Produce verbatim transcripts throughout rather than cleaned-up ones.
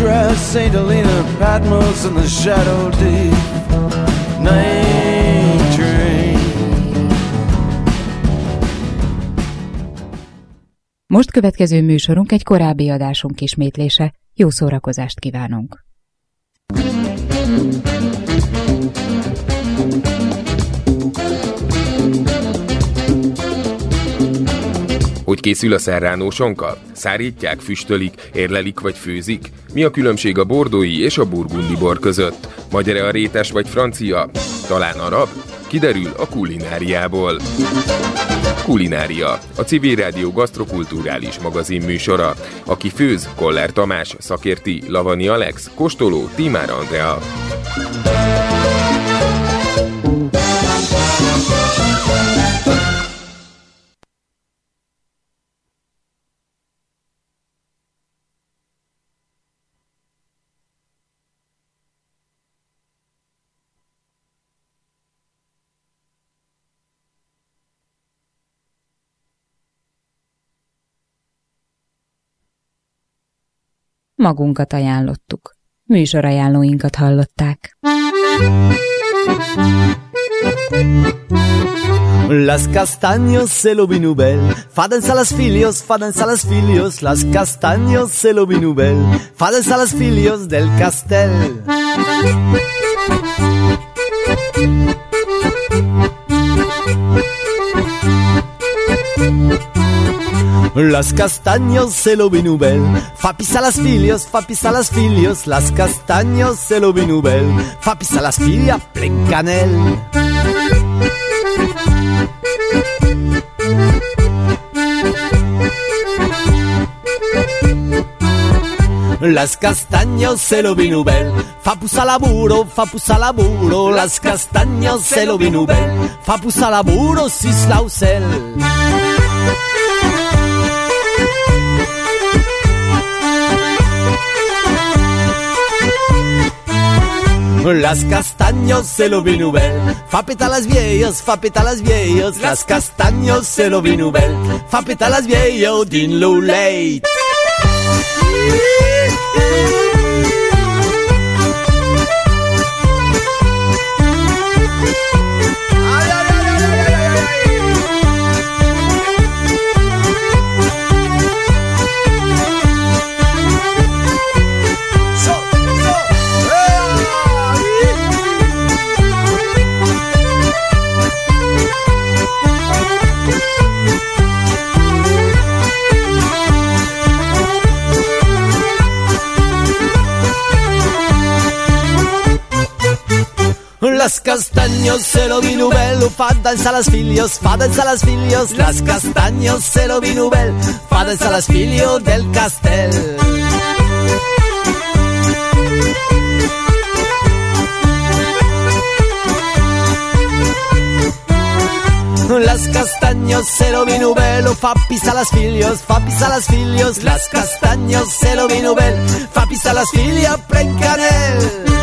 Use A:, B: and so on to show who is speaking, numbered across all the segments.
A: grass, Saint Helena, Patmos, and the shadow deep. Night train.
B: Most következő műsorunk egy korábbi adásunk ismétlése. Jó szórakozást kívánunk!
C: Hogy készül a serrano sonka? Szárítják, füstölik, érlelik vagy főzik? Mi a különbség a bordói és a burgundi bor között? Magyar-e a rétes vagy francia? Talán arab? Kiderül a kulináriából. Kulinária, a Civil Rádió gasztrokulturális magazin műsora. Aki főz, Koller Tamás, szakérti, Lavani Alex, kóstoló, Tímár Andrea.
B: Magunkat ajánlottuk. Műsorajánlóinkat hallották.
A: Las castaños se lo vinubel, faden a las filios, faden a las filios, las castaños se lo vinubel, faden a las filios del castel. Las castaños se lo vinubel, fa pisa las filios, fa pisa las filios, las castaños se lo vinubel, fa pisa las filias plen canel. Las castaños se lo vinubel, fa pusa laburo, fa pusa laburo, las castaños se lo vinubel, fa pusa laburo, sis lausel. Las castaños se lo vinubel, fa peta las viejos, fa peta las viejos, las castaños se lo vinubel, fa peta las viejos din lo late. Las castaños se lo vinubel, faden a las filios, faden a las filios, las castaños se lo vinubel, faden a las filios del castel. Las castaños se lo vinubel, fa pisa las filios, fa pisa las filios, las castaños se lo vinubel, fa pisa las filias plen canel.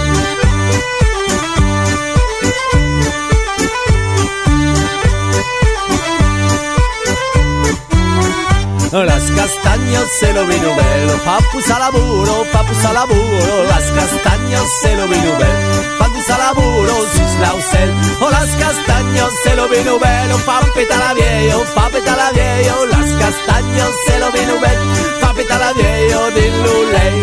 A: Las castaños se lo vinubel, fa pusa laburo, fa pusa laburo, las castaños se lo vinubel, fa pusa laburo, sis lausel. O las castaños se lo vinubel, fa peta la viejo, fa peta la viejo, las castaños se lo vinubel, fa peta la viejo, din lulei.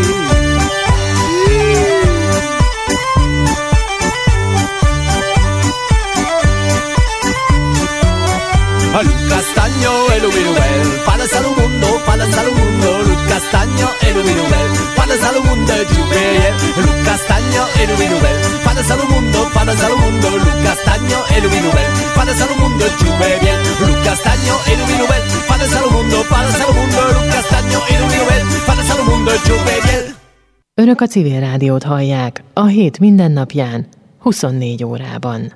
A: Un castaño el vinubel, fadas al mundo, fadas al mundo, un castaño el vinubel, fadas al mundo, jubiel, un castaño el vinubel, fadas al mundo, fadas al mundo, un castaño el vinubel, fadas al mundo, jubiel, un castaño el vinubel, fadas al mundo, fadas al mundo, un castaño el vinubel, fadas al mundo, jubiel.
D: Önök a Civil Rádiót hallják a hét mindennapján, huszonnégy órában.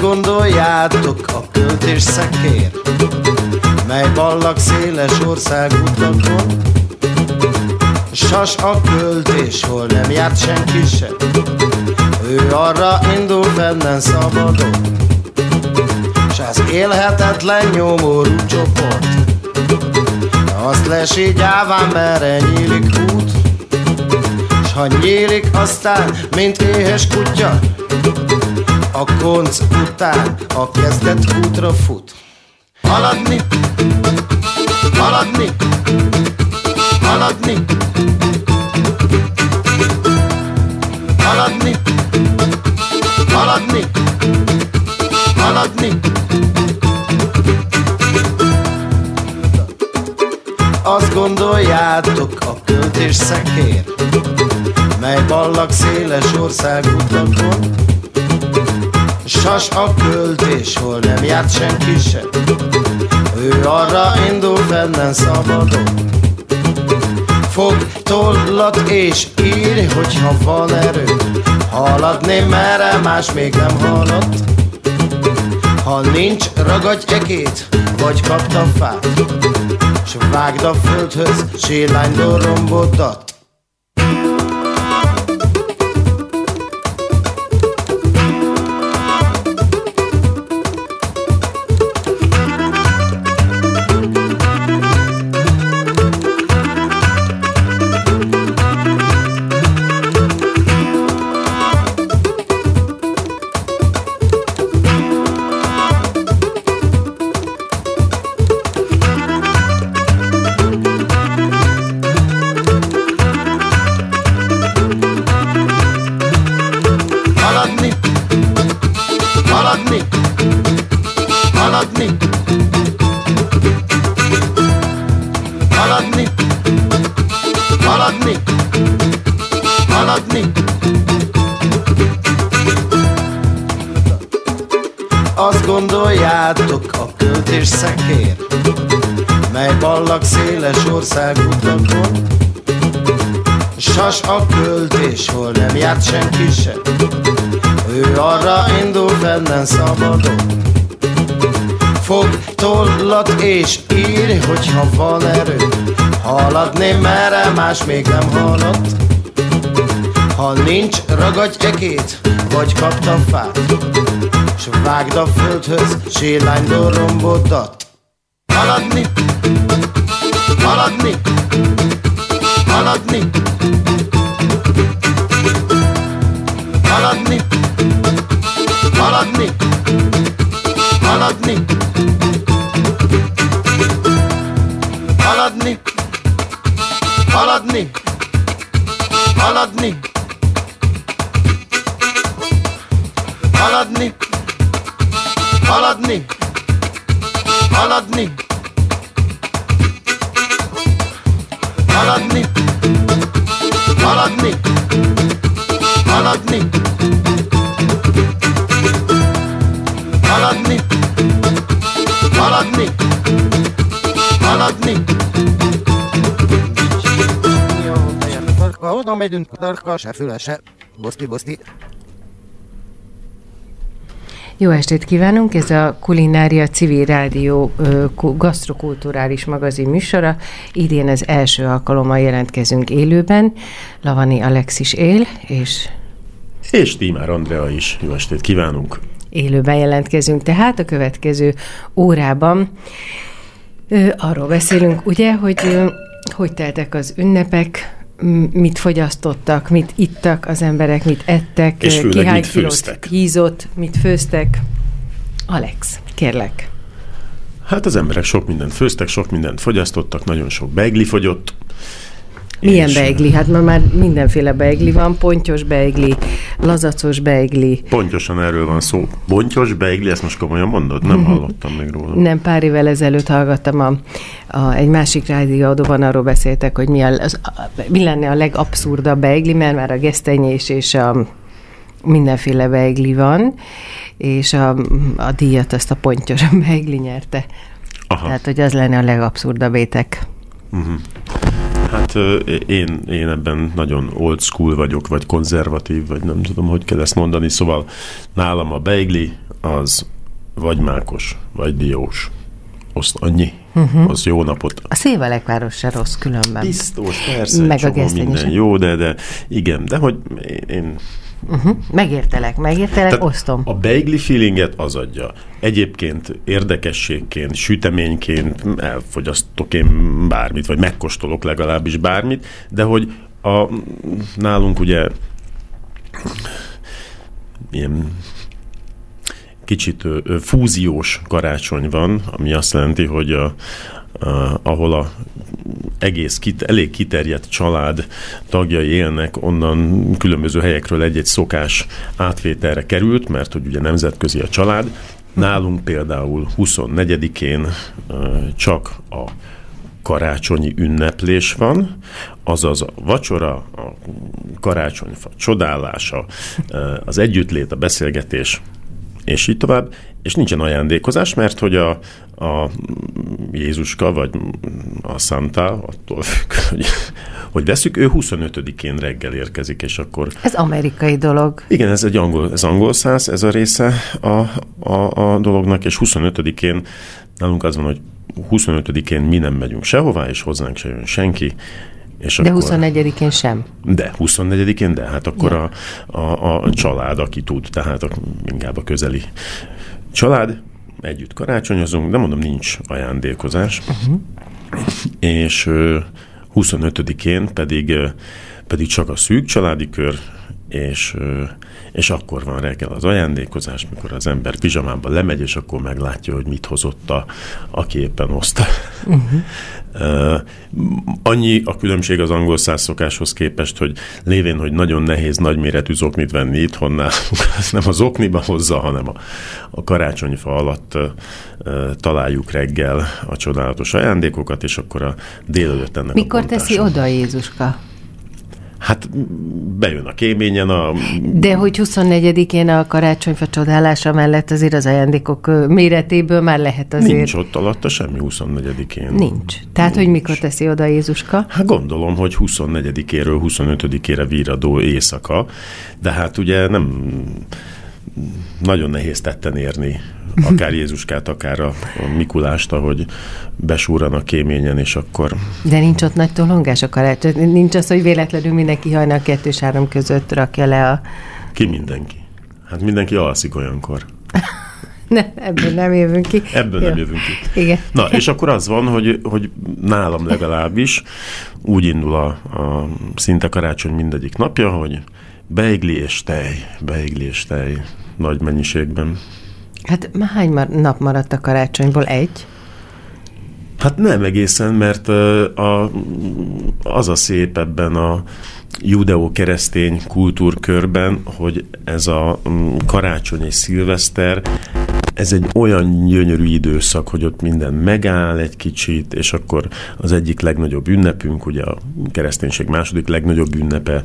E: gondoljátok, a költés szekér, mely ballag széles országutakon, sas a költés, hol nem járt senki se, ő arra indul fennen szabadon, s az élhetetlen nyomorú csoport, azt lesi gyáván, merre nyílik út, s ha nyílik aztán, mint éhes kutya, a konc után a kezdet útra fut. Haladni, haladni, haladni, haladni, haladni, haladni. Azt gondoljátok, a költés szekér, mely ballag széles országutakon, sas a költés, hol nem járt senki se, ő arra indul fennen szabadon. Fog tollat és írj, hogyha van erő, haladni merre más még nem halott. Ha nincs, ragadj ekét, vagy kapd a fát, s vágd a földhöz sírlány dorombodat. Azt gondoljátok, a költés szekér, mely ballag széles országutakon, sas a költés, hol nem járt senki se, ő arra indul fennen szabadon. Fog tollat és írj, hogyha van erő, haladni merre más még nem halott. Ha nincs, ragadj ekét, vagy kapd a fát, s vágd a földhöz sírlány dorombodat. Haladni, haladni, haladni, haladni, haladni, haladni, haladni, haladni, haladni, haladni, haladni, haladni, haladni, haladni, haladni, haladni, haladni, haladni. Oda megyünk, tarka, se füle, se, boszti, boszti.
F: Jó estét kívánunk! Ez a Kulinária Civil Rádió gasztrokulturális magazin műsora. Idén az első alkalommal jelentkezünk élőben. Lavani Alexis él, és...
G: És Tímár Andrea is. Jó estét kívánunk!
F: Élőben jelentkezünk, tehát a következő órában ö, arról beszélünk, ugye, hogy ö, hogy teltek az ünnepek, mit fogyasztottak, mit ittak az emberek, mit ettek,
G: és főleg mit főztek.
F: Hízott, mit főztek. Alex, kérlek.
G: Hát az emberek sok mindent főztek, sok mindent fogyasztottak, nagyon sok beigli fogyott.
F: Milyen és beigli? Hát ma már mindenféle beigli van, pontyos beigli, lazacos beigli.
G: Pontyosan erről van szó. Pontyos beigli, ezt most komolyan mondod? Nem hallottam még róla.
F: Nem, pár évvel ezelőtt hallgattam a, a, egy másik rádióadóban, arról beszéltek, hogy mi, a, az, mi lenne a legabszurdabb beigli, mert már a gesztenyés és a mindenféle beigli van, és a, a díjat azt a pontyos beigli nyerte. Aha. Tehát, hogy az lenne a legabszurdabb étek.
G: Uh-huh. Hát én, én ebben nagyon old school vagyok, vagy konzervatív, vagy nem tudom, hogy kell ezt mondani, szóval nálam a beigli az vagy mákos, vagy diós. Oszt annyi. Uh-huh. Az jó napot.
F: A szilvalekváros se rossz különben.
G: Biztos, persze.
F: Meg a
G: minden jó, de, de igen, de hogy én...
F: Uh-huh. Megértelek, megértelek, tehát osztom.
G: A beigli feelinget az adja. Egyébként érdekességként, süteményként elfogyasztok én bármit, vagy megkóstolok legalábbis bármit, de hogy a, nálunk ugye ilyen kicsit ö, fúziós karácsony van, ami azt jelenti, hogy a, a, ahol a egész kit, elég kiterjedt család tagjai élnek, onnan különböző helyekről egy-egy szokás átvételre került, mert hogy ugye nemzetközi a család. Nálunk például huszonnegyedikén csak a karácsonyi ünneplés van, azaz a vacsora, a karácsonyfa csodálása, az együttlét, a beszélgetés, és így tovább, és nincsen ajándékozás, mert hogy a, a Jézuska, vagy a Santa, attól függ, hogy, hogy veszük, ő huszonötödikén reggel érkezik, és akkor...
F: Ez amerikai dolog.
G: Igen, ez egy angol, ez angol száz, ez a része a, a, a dolognak, és huszonötödikén nálunk az van, hogy huszonötödikén mi nem megyünk sehová, és hozzánk se jön senki. És
F: de akkor, huszonnegyedikén sem?
G: De, huszonnegyedikén, de hát akkor ja. a, a, a család, aki tud, tehát a, inkább a közeli család, együtt karácsonyozunk, de mondom, nincs ajándékozás. Uh-huh. És uh, huszonötödikén pedig, uh, pedig csak a szűk családi kör, és, uh, és akkor van reggel az ajándékozás, mikor az ember pizsamában lemegy, és akkor meglátja, hogy mit hozott a, aki éppen hozta. Uh-huh. Uh, annyi a különbség az angol száz szokáshoz képest, hogy lévén, hogy nagyon nehéz nagyméretű zoknit venni itthon nálunk, ez nem az okniba hozza, hanem a, a karácsonyfa alatt uh, uh, találjuk reggel a csodálatos ajándékokat, és akkor a délelőtt ennek
F: mikor
G: a bontása.
F: Teszi oda Jézuska?
G: Hát bejön a kéményen a...
F: De hogy huszonnegyedikén a karácsonyfa csodálása mellett azért az ajándékok méretéből már lehet azért...
G: Nincs ott alatta semmi huszonnegyedikén.
F: Nincs. Tehát,
G: Nincs.
F: Hogy mikor teszi oda Jézuska?
G: Hát gondolom, hogy huszonnegyedikéről huszonötödikére víradó éjszaka, de hát ugye nem nagyon nehéz tetten érni akár Jézuskát, akár a, a Mikulást, ahogy besúran a kéményen, és akkor...
F: De nincs ott nagy tolongás a karácsony? Nincs az, hogy véletlenül mindenki hajnal kettő és három között rakja le a...
G: Ki mindenki? Hát mindenki alszik olyankor.
F: Ne, ebből nem jövünk ki.
G: Ebből
F: Jó.
G: nem jövünk ki.
F: Igen.
G: Na, és akkor az van, hogy, hogy nálam legalábbis úgy indul a, a szinte karácsony mindegyik napja, hogy beigli és tej, beigli és tej nagy mennyiségben.
F: Hát hány mar- nap maradt a karácsonyból? Egy?
G: Hát nem egészen, mert a, az a szép ebben a judeó-keresztény kultúrkörben, hogy ez a karácsony és szilveszter, ez egy olyan gyönyörű időszak, hogy ott minden megáll egy kicsit, és akkor az egyik legnagyobb ünnepünk, ugye a kereszténység második legnagyobb ünnepe,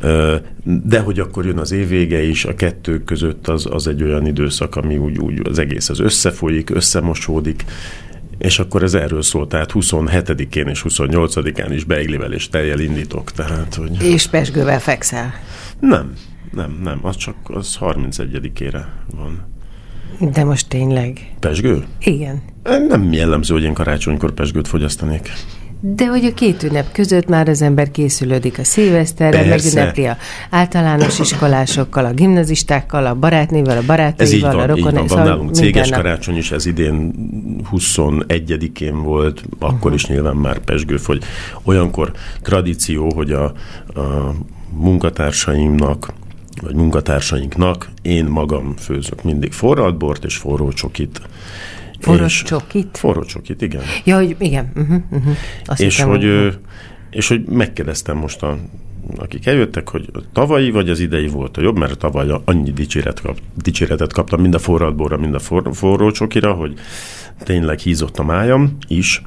G: de hogy akkor jön az év vége is, a kettő között az, az egy olyan időszak, ami úgy, úgy az egész az összefolyik, összemosódik, és akkor ez erről szól, tehát huszonhetedikén és huszonnyolcadikán is beiglivel és tejjel indítok, tehát, hogy...
F: És pezsgővel fekszel?
G: Nem, nem, nem, az csak az harmincegyedikére van.
F: De most tényleg?
G: Pezsgő?
F: Igen.
G: Nem jellemző, hogy én karácsonykor pezsgőt fogyasztanék.
F: De hogy a két ünnep között már az ember készülődik a szilveszterre, megünnepli a általános iskolásokkal, a gimnazistákkal, a barátnével, a barátaival, a rokon...
G: Ez így van,
F: szóval
G: van nálunk céges
F: nap.
G: karácsony is, ez idén huszonegyedikén volt, akkor uh-huh. is nyilván már pezsgő fogy. Olyankor tradíció, hogy a, a munkatársaimnak vagy munkatársainknak én magam főzök mindig forralt bort és forró csokit.
F: Forró csokit?
G: Forró csokit, igen.
F: Ja, hogy igen. Uh-huh, uh-huh.
G: És,
F: hiszem,
G: hogy,
F: hogy...
G: és hogy megkérdeztem most, a, akik eljöttek, hogy a tavalyi vagy az idei volt a jobb, mert a tavaly annyi dicséret kap, dicséretet kaptam mind a forralt borra, mind a for, forró csokira, hogy tényleg hízott a májam is.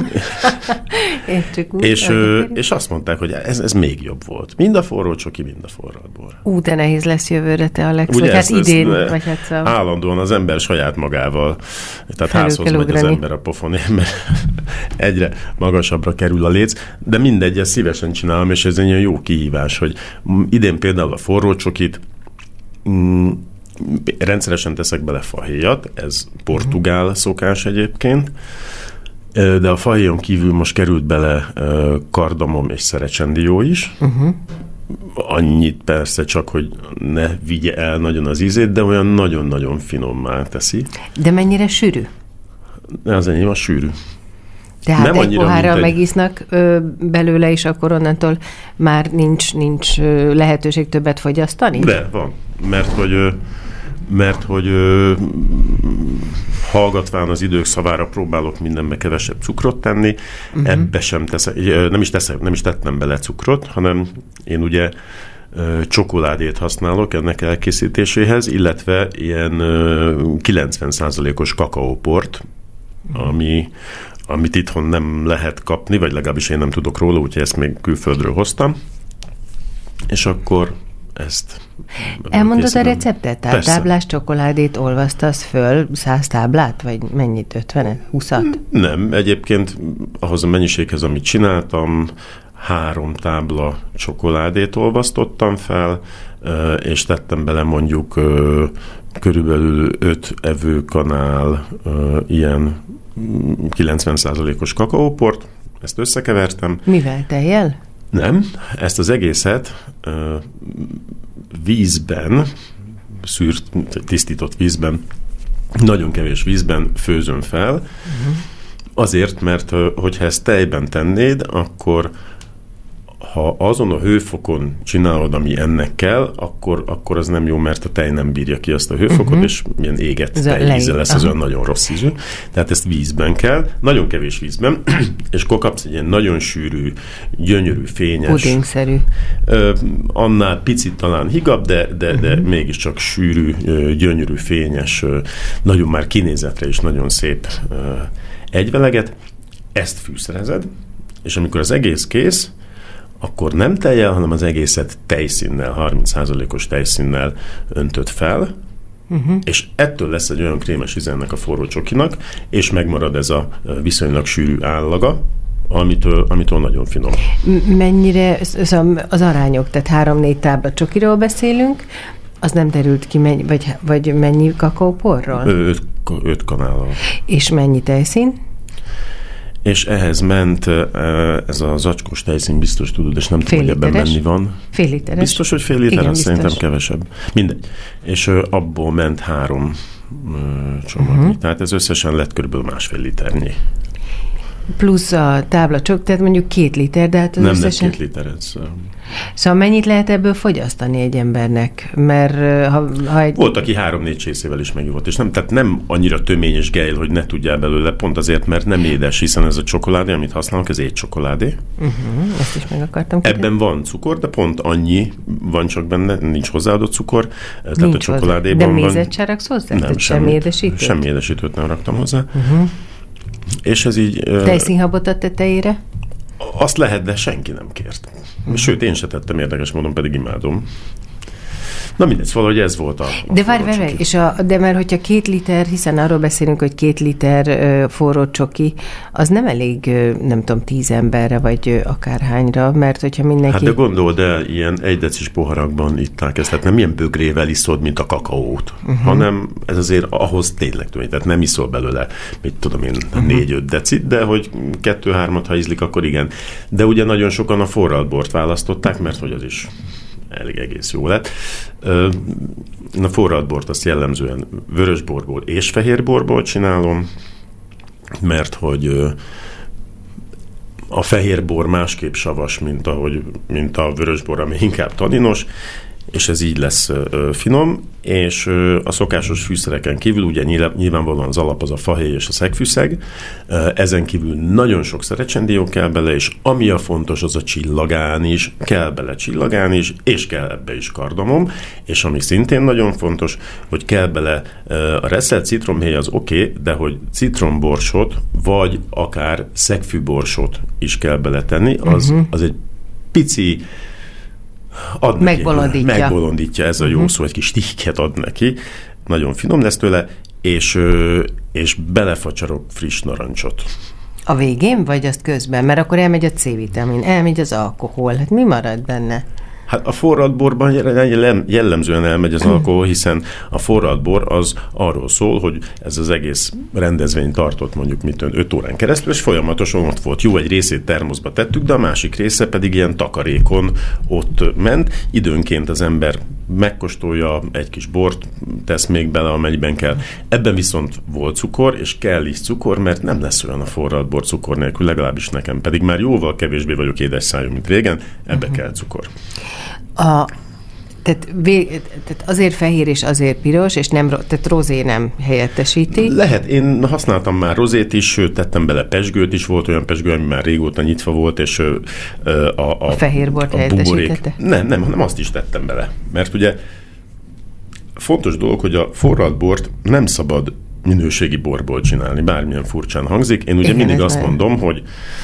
F: úgy,
G: és, és azt mondták, hogy ez, ez még jobb volt. Mind a forró csoki, mind a forralt bor.
F: Ú, de nehéz lesz jövőre, te Alex.
G: Ugye
F: vagy
G: ezt,
F: hát idén.
G: ezt,
F: vagy hát szóval...
G: Állandóan az ember saját magával, tehát
F: Felül
G: házhoz megy az ember a pofonért, mert egyre magasabbra kerül a léc, de mindegy, ezt szívesen csinálom, és ez egy olyan jó kihívás, hogy idén például a forró csokit mm, rendszeresen teszek bele fahéjat, ez portugál uh-huh. szokás egyébként, de a fahéjon kívül most került bele kardamom és szerecsendió is. Uh-huh. Annyit persze csak, hogy ne vigye el nagyon az ízét, de olyan nagyon-nagyon finommá teszi.
F: De mennyire sűrű?
G: Az enyém a sűrű.
F: Tehát nem egy pohárral egy... megisznak ö, belőle, és akkor onnantól már nincs, nincs ö, lehetőség többet fogyasztani?
G: De van, mert hogy, ö, mert, hogy ö, hallgatván az idők szavára próbálok mindenbe kevesebb cukrot tenni, uh-huh. ebbe sem teszek, nem is, teszek, nem is tettem bele cukrot, hanem én ugye ö, csokoládét használok ennek elkészítéséhez, illetve ilyen ö, kilencven százalékos kakaóport, uh-huh. ami amit itthon nem lehet kapni, vagy legalábbis én nem tudok róla, úgyhogy ezt még külföldről hoztam. És akkor ezt...
F: Elmondod készítem. A receptet? Tehát táblás csokoládét olvasztasz föl, száz táblát, vagy mennyit? ötvenet? húszat?
G: Nem, egyébként ahhoz a mennyiséghez, amit csináltam, három tábla csokoládét olvasztottam fel, és tettem bele mondjuk körülbelül öt evőkanál ilyen kilencven százalékos kakaóport, ezt összekevertem.
F: Mivel, tejjel?
G: Nem, ezt az egészet uh, vízben, szűrt, tisztított vízben, nagyon kevés vízben főzöm fel, uh-huh. azért, mert uh, hogyha ezt tejben tennéd, akkor ha azon a hőfokon csinálod, ami ennek kell, akkor, akkor az nem jó, mert a tej nem bírja ki azt a hőfokot, uh-huh. és milyen égett tejvíze lesz, az olyan nagyon rossz ízű. Tehát ezt vízben kell, nagyon kevés vízben, és akkor kapsz egy ilyen nagyon sűrű, gyönyörű, fényes.
F: Pudingszerű.
G: Ö, annál picit talán higgabb, de, de, uh-huh. de mégiscsak sűrű, gyönyörű, fényes, nagyon már kinézetre is nagyon szép egyveleget. Ezt fűszerezed, és amikor az egész kész, akkor nem tejjel, hanem az egészet tejszínnel, harminc százalékos tejszínnel öntöd fel, uh-huh. és ettől lesz egy olyan krémes íze ennek a forró csokinak, és megmarad ez a viszonylag sűrű állaga, amitől, amitől nagyon finom.
F: Mennyire az arányok, tehát három-négy tábla csokiról beszélünk, az nem derült ki, mennyi, vagy, vagy mennyi kakaóporról?
G: Öt, öt kanállal.
F: És mennyi tejszín?
G: És ehhez ment ez a zacskós tejszín, biztos tudod, és nem tudom, hogy ebben menni van.
F: Fél literes.
G: Biztos, hogy fél liter, azt szerintem kevesebb. Mindegy. És abból ment három csomagnyi. Uh-huh. Tehát ez összesen lett körülbelül másfél liternyi.
F: Plusz a tábla csok, tehát mondjuk két liter, de hát az
G: nem,
F: összesen...
G: Nem, két liter, ez...
F: Szóval mennyit lehet ebből fogyasztani egy embernek? Mert ha, ha egy...
G: Volt, aki három-négy csészével is megivott, és nem, tehát nem annyira tömény és gejl, hogy ne tudjál belőle, pont azért, mert nem édes, hiszen ez a csokoládé, amit használunk, ez étcsokoládé.
F: Uh-huh, ezt is meg akartam kérdezni.
G: Ebben van cukor, de pont annyi van csak benne, nincs hozzáadott cukor.
F: Nincs
G: tehát a csokoládéban
F: de mézet se raksz hozzá?
G: Nem,
F: semmi édesítőt?
G: Semmi édesítőt nem raktam hozzá. Uh-huh. És ez így...
F: Tejszínhabot a tetejére?
G: Azt lehet, de senki nem kért. Uh-huh. Sőt, én se tettem, érdekes módon, pedig imádom. Na mindegy, valahogy ez volt a... a
F: de várj, várj, és a, de mert hogyha két liter, hiszen arról beszélünk, hogy két liter uh, forró csoki, az nem elég, uh, nem tudom, tíz emberre, vagy uh, akárhányra, mert hogyha mindenki...
G: Hát de gondold el, ilyen egy decis poharakban itták ezt, tehát nem ilyen bögrével iszod, mint a kakaót, uh-huh. hanem ez azért ahhoz tényleg tűnik, tehát nem iszol belőle, mit tudom én, uh-huh. négy-öt decit, de hogy kettő-hármat, ha ízlik, akkor igen. De ugye nagyon sokan a forralt bort választották, mert hogy az is... elég egész jó lett. A forralt bort azt jellemzően vörösborból és fehérborból csinálom, mert hogy a fehérbor másképp savas, mint, ahogy, mint a vörösbor, ami inkább taninos, és ez így lesz finom, és a szokásos fűszereken kívül, ugye nyilvánvalóan az alap az a fahéj és a szegfűszeg, ezen kívül nagyon sok szerecsendió kell bele, és ami a fontos, az a csillagán is, kell bele csillagán is, és kell ebbe is kardamom, és ami szintén nagyon fontos, hogy kell bele a reszelt citromhéj az oké, okay, de hogy citromborsot, vagy akár szegfűborsot is kell beletenni, az, uh-huh. az egy pici Ad
F: megbolondítja.
G: Neki, megbolondítja, ez a jó uh-huh. szó, egy kis tihket ad neki, nagyon finom lesz tőle, és, és belefacsarok friss narancsot.
F: A végén, vagy azt közben? Mert akkor elmegy a C-vitamin, elmegy az alkohol, hát mi marad benne?
G: Hát a forradborban jellemzően elmegy az alkohol, hiszen a forradbor az arról szól, hogy ez az egész rendezvény tartott mondjuk mit öt órán keresztül, és folyamatosan ott volt. Jó, egy részét termoszba tettük, de a másik része pedig ilyen takarékon ott ment. Időnként az ember megkóstolja, egy kis bort tesz még bele, amennyiben kell. Ebben viszont volt cukor, és kell is cukor, mert nem lesz olyan a forradbor cukor nélkül, legalábbis nekem. Pedig már jóval kevésbé vagyok édes szájú, mint régen, ebbe uh-huh. kell cukor.
F: A, tehát, vé, tehát azért fehér és azért piros, és nem, tehát rozé nem helyettesíti?
G: Lehet, én használtam már rozét is, sőt, tettem bele pezsgőt is, volt olyan pezsgő, ami már régóta nyitva volt, és a, a,
F: a fehérbort helyettesítette?
G: Nem, nem, hanem azt is tettem bele. Mert ugye fontos dolog, hogy a forradbort nem szabad minőségi borból csinálni, bármilyen furcsán hangzik. Én ugye Igen, mindig azt nem. mondom, hogy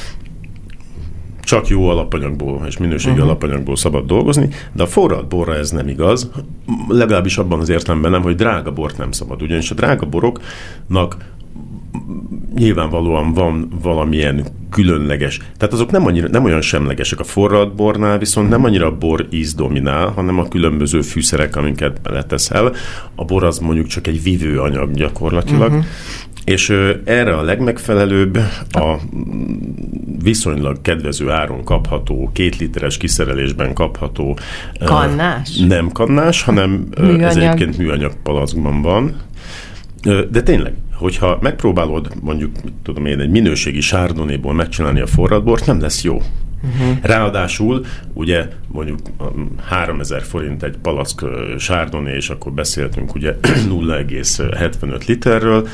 G: csak jó alapanyagból és minőségi uh-huh. alapanyagból szabad dolgozni, de a forrad borra ez nem igaz, legalábbis abban az értelemben nem, hogy drága bort nem szabad. Ugyanis a drága boroknak nyilvánvalóan van valamilyen különleges, tehát azok nem, annyira, nem olyan semlegesek. A forrad bornál viszont nem annyira a bor íz dominál, hanem a különböző fűszerek, amiket beleteszel. A bor az mondjuk csak egy vívő anyag gyakorlatilag, uh-huh. és ö, erre a legmegfelelőbb a viszonylag kedvező áron kapható, két literes kiszerelésben kapható.
F: Kannás?
G: Ö, nem kannás, hanem ö, ez egyébként műanyag palackban van. Ö, de tényleg, hogyha megpróbálod mondjuk, tudom én, egy minőségi chardonnayból megcsinálni a forradbort, nem lesz jó. Uh-huh. Ráadásul, ugye mondjuk háromezer forint egy palack chardonnay, és akkor beszéltünk ugye nulla egész hetvenöt literről.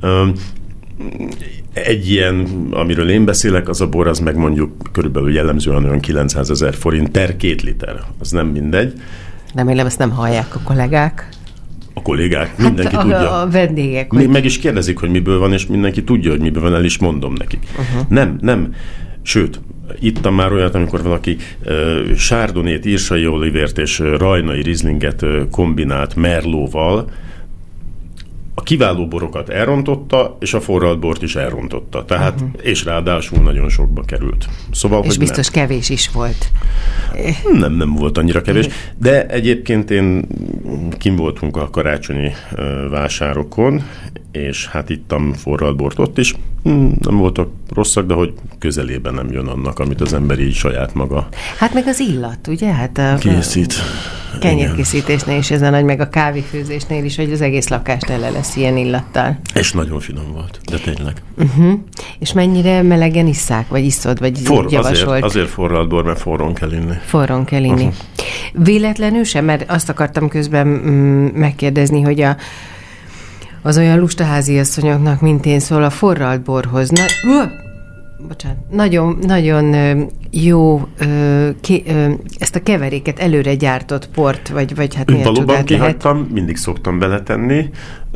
G: Egy ilyen, amiről én beszélek, az a bor, az meg mondjuk körülbelül jellemzően olyan kilencszázezer forint per két liter. Az nem mindegy.
F: Remélem, ezt nem hallják a kollégák.
G: A kollégák, mindenki
F: hát a,
G: tudja.
F: A vendégek.
G: Hogy... Meg is kérdezik, hogy miből van, és mindenki tudja, hogy miből van, el is mondom nekik. Uh-huh. Nem, nem. Sőt, ittam már olyat, amikor valaki uh, sárdonét, írsai olivért és uh, rajnai rizlinget uh, kombinált merlóval, a kiváló borokat elrontotta, és a forradbort is elrontotta. Tehát, uh-huh. és ráadásul nagyon sokba került. Szóval,
F: és
G: hogy
F: biztos
G: nem.
F: kevés is volt.
G: Nem, nem volt annyira kevés. De egyébként én kim voltunk a karácsonyi uh, vásárokon, és hát ittam forradbort ott is. Hmm, nem voltak rosszak, de hogy közelében nem jön annak, amit az ember így saját maga
F: hát meg az illat, ugye? Hát a
G: készít.
F: Kenyérkészítésnél is ez a nagy, meg a kávéfőzésnél is, hogy az egész lakás tele lesz ilyen illattal.
G: És nagyon finom volt, de tényleg.
F: Uh-huh. És mennyire melegen isszák, vagy iszod, vagy
G: For, javasolt? Azért, azért forradbor, mert forrón kell inni.
F: Forrón kell inni. Uh-huh. Véletlenül sem, mert azt akartam közben mm, megkérdezni, hogy a az olyan lusta háziasszonyoknak, mint én, szól a forralt borhoz. Na, uh, bocsánat, nagyon, nagyon jó ki, ezt a keveréket előre gyártott port, vagy, vagy hát milyen
G: valóban
F: csodát
G: kihagytam,
F: lehet.
G: Mindig szoktam beletenni.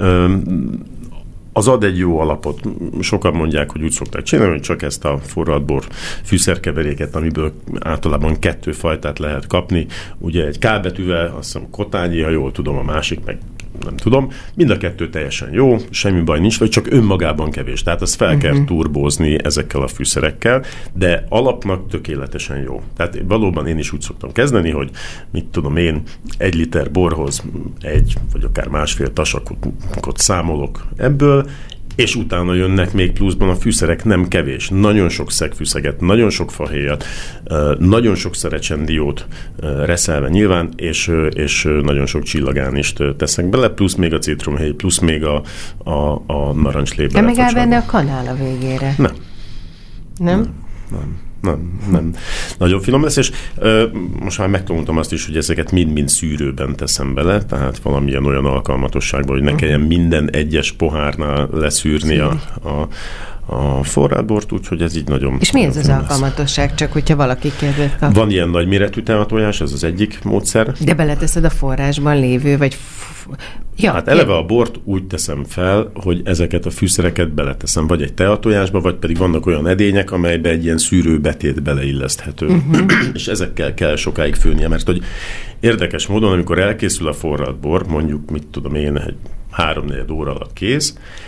G: Az ad egy jó alapot. Sokan mondják, hogy úgy szokták csinálni, hogy csak ezt a forradbor fűszerkeveréket, amiből általában kettő fajtát lehet kapni. Ugye egy K betűvel, azt hiszem Kotányi, ha jól tudom, a másik meg nem tudom. Mind a kettő teljesen jó, semmi baj nincs, vagy csak önmagában kevés. Tehát azt fel uh-huh. kell turbózni ezekkel a fűszerekkel, de alapnak tökéletesen jó. Tehát valóban én is úgy szoktam kezdeni, hogy mit tudom én, egy liter borhoz egy, vagy akár másfél tasakot számolok ebből, és utána jönnek még pluszban a fűszerek, nem kevés. Nagyon sok szegfűszeget, nagyon sok fahéjat, nagyon sok szerecsendiót reszelve nyilván, és, és nagyon sok csillagánist teszek bele, plusz még a citromhéj, plusz még a, a, a narancslébe.
F: De meg áll benne a kanál a végére.
G: Nem.
F: Nem?
G: Nem. Nem. Nem, nem. Nagyon finom lesz, és ö, most már megtanultam azt is, hogy ezeket mind-mind szűrőben teszem bele, tehát valamilyen olyan alkalmatosságban, hogy ne kelljen minden egyes pohárnál leszűrni a, a, a forradbort, úgyhogy ez így nagyon...
F: És mi ez az alkalmatosság, lesz. Csak hogyha valaki kedvet kap?
G: Van ilyen nagy méretű teatojás, ez az egyik módszer.
F: De beleteszed a forrásban lévő, vagy... Ja,
G: hát eleve a bort úgy teszem fel, hogy ezeket a fűszereket beleteszem, vagy egy teatojásba, vagy pedig vannak olyan edények, amelybe egy ilyen szűrőbetét beleilleszthető. Uh-huh. És ezekkel kell sokáig főnie, mert hogy érdekes módon, amikor elkészül a forradbor, mondjuk, mit tudom én, egy három-négy óra alatt kész,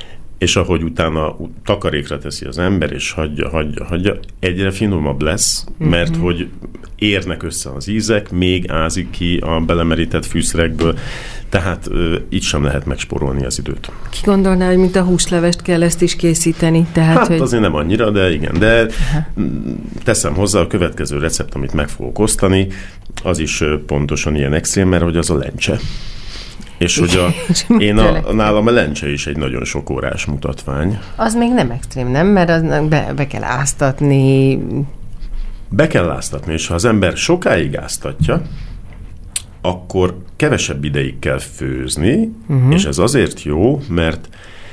G: és ahogy utána takarékra teszi az ember, és hagyja, hagyja, hagyja, egyre finomabb lesz, mert mm-hmm. hogy érnek össze az ízek, még ázik ki a belemerített fűszerekből, tehát uh, így sem lehet megspórolni az időt.
F: Ki gondolná, hogy mint a húslevest kell ezt is készíteni? Tehát,
G: hát
F: hogy...
G: azért nem annyira, de igen. De Aha. teszem hozzá a következő recept, amit meg fogok osztani, az is pontosan ilyen extrém, mert hogy az a lencse. És hogy a, én a, nálam a lencse is egy nagyon sok órás mutatvány.
F: Az még nem extrém, nem? Mert az be, be kell áztatni.
G: Be kell áztatni, és ha az ember sokáig áztatja, akkor kevesebb ideig kell főzni, uh-huh. és ez azért jó, mert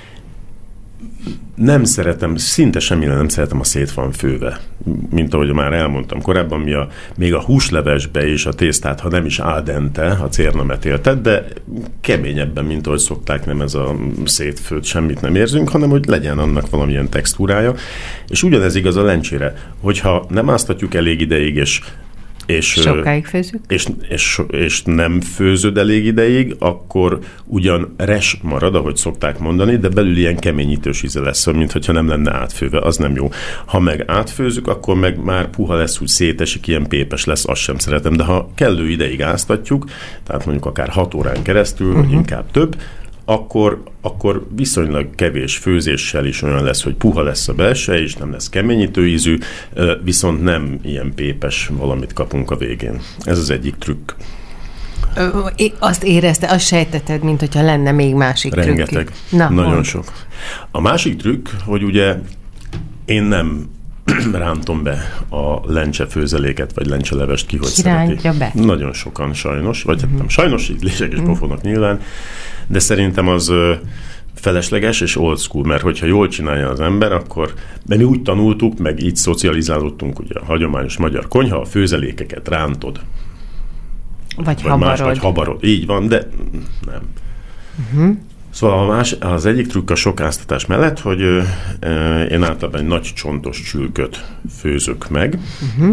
G: nem szeretem, szinte semmire nem szeretem a szét van főve. Mint ahogy már elmondtam korábban, mi a, még a húslevesbe is a tésztát, ha nem is al dente, a cérnametéltet, de keményebben, mint ahogy szokták, nem ez a szétfőtt, semmit nem érzünk, hanem hogy legyen annak valamilyen textúrája. És ugyanez igaz a lencsére, hogyha nem áztatjuk elég ideig, és És,
F: sokáig főzzük.
G: És, és, és nem főzöd elég ideig, akkor ugyan res marad, ahogy szokták mondani, de belül ilyen keményítős íze lesz, mint hogyha nem lenne átfőve, az nem jó. Ha meg átfőzzük, akkor meg már puha lesz, úgy szétesik, ilyen pépes lesz, azt sem szeretem, de ha kellő ideig áztatjuk, tehát mondjuk akár hat órán keresztül, uh-huh. vagy inkább több, akkor, akkor viszonylag kevés főzéssel is olyan lesz, hogy puha lesz a belseje, és nem lesz keményítő ízű, viszont nem ilyen pépes valamit kapunk a végén. Ez az egyik trükk.
F: Ö, azt érezte, azt sejteted, mint hogyha lenne még másik trükk.
G: Rengeteg. Na, nagyon mond. Sok. A másik trükk, hogy ugye én nem rántom be a lencse főzeléket, vagy lencselevest ki, hogy szereti.
F: Be.
G: Nagyon sokan sajnos, vagy uh-huh. nem sajnos, ízlések és uh-huh. pofonok nyilván, de szerintem az ö, felesleges és old school, mert hogyha jól csinálja az ember, akkor, de mi úgy tanultuk, meg így szocializálódtunk, ugye a hagyományos magyar konyha, a főzelékeket rántod.
F: Vagy,
G: vagy
F: habarod.
G: Más, vagy habarod. Így van, de nem. Uh-huh. Szóval a más, az egyik trükk a sok áztatás mellett, hogy ö, ö, én általában egy nagy csontos csülköt főzök meg. Uh-huh.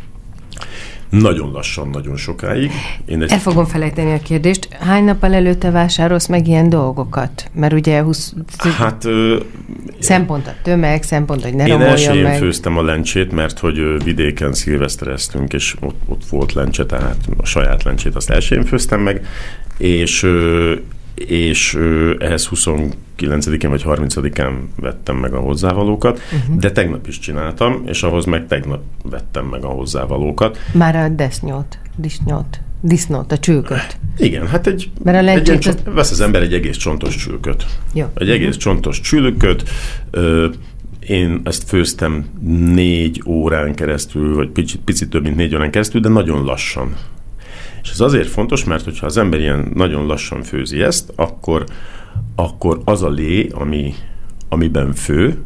G: Nagyon lassan, nagyon sokáig. Én egy...
F: El fogom felejteni a kérdést. Hány nappal előtte vásárolsz meg ilyen dolgokat? Mert ugye húsz...
G: Hát... Ö,
F: szempont a tömeg, szempont, hogy ne
G: én
F: romoljon
G: első
F: meg.
G: Én főztem a lencsét, mert hogy vidéken szilvesztereztünk, és ott, ott volt lencse, tehát a saját lencsét azt elsőjén főztem meg, és... és ehhez huszonkilencedikén vagy harmincadikán vettem meg a hozzávalókat, uh-huh. de tegnap is csináltam, és ahhoz meg tegnap vettem meg a hozzávalókat.
F: Már a desznyót, disnyót, disznót, a csülköt.
G: Igen, hát egy, egy az... csont, vesz az ember egy egész csontos csülköt. Jó. Egy egész uh-huh. csontos csülköt, ö, én ezt főztem négy órán keresztül, vagy picit, picit több, mint négy órán keresztül, de nagyon lassan. És ez azért fontos, mert hogyha az ember ilyen nagyon lassan főzi ezt, akkor, akkor az a lé, ami, amiben fő,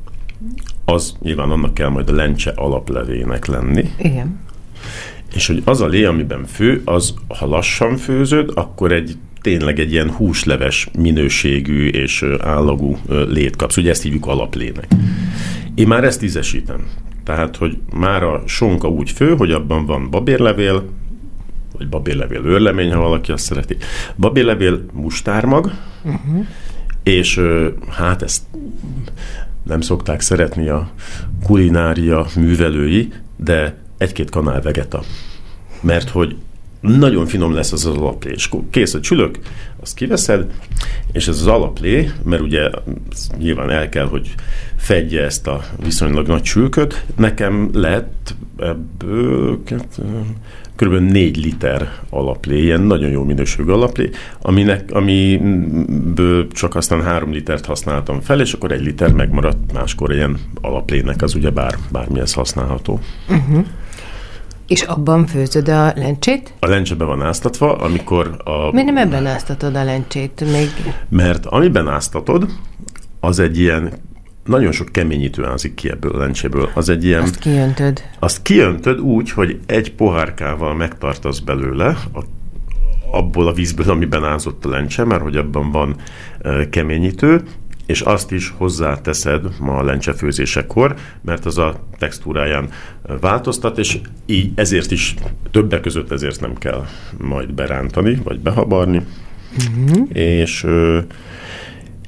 G: az nyilván annak kell majd a lencse alaplevének lenni.
F: Igen.
G: És hogy az a lé, amiben fő, az, ha lassan főzöd, akkor egy tényleg egy ilyen húsleves minőségű és állagú lét kapsz. Ugye ezt hívjuk alaplének. Én már ezt ízesítem. Tehát, hogy már a sonka úgy fő, hogy abban van babérlevél, vagy babérlevél őrlemény, ha valaki azt szereti. Babérlevél mustármag, uh-huh. és hát ezt nem szokták szeretni a kulinária művelői, de egy-két kanál vegeta. Mert hogy nagyon finom lesz az az alaplé. És kész a csülök, azt kiveszed, és ez az alaplé, mert ugye nyilván el kell, hogy fedje ezt a viszonylag nagy csülköt, nekem lett ebből kb. négy liter alaplé, ilyen nagyon jó minőségű alaplé, aminek, amiből csak aztán három litert használtam fel, és akkor egy liter megmaradt, máskor ilyen alaplének, az ugye bár, bármihez használható. Uh-huh.
F: És abban főzöd a lencsét?
G: A lencse be van áztatva, amikor a...
F: Miért nem ebben áztatod a lencsét? Még...
G: Mert amiben áztatod, az egy ilyen, nagyon sok keményítő ázik ki ebből a lencséből. Az egy ilyen...
F: Azt kijöntöd.
G: Azt kijöntöd úgy, hogy egy pohárkával megtartasz belőle, a, abból a vízből, amiben ázott a lencse, mert hogy abban van e, keményítő, és azt is hozzáteszed ma a lencsefőzésekor, mert az a textúráján változtat, és így ezért is, többek között ezért nem kell majd berántani, vagy behabarni. Uh-huh. És ö,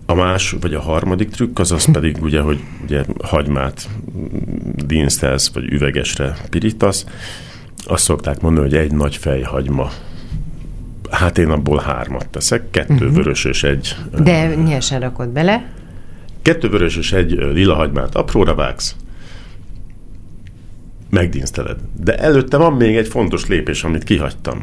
G: A más, vagy a harmadik trükk, az az pedig ugye, hogy ugye hagymát dinsztelsz, vagy üvegesre pirítasz. Azt szokták mondani, hogy egy nagy fejhagyma. Hát én abból hármat teszek, kettő uh-huh. vörös és egy...
F: De nyersen rakod bele?
G: Kettő vörös és egy lila hagymát apróra vágsz, megdinszteled. De előtte van még egy fontos lépés, amit kihagytam.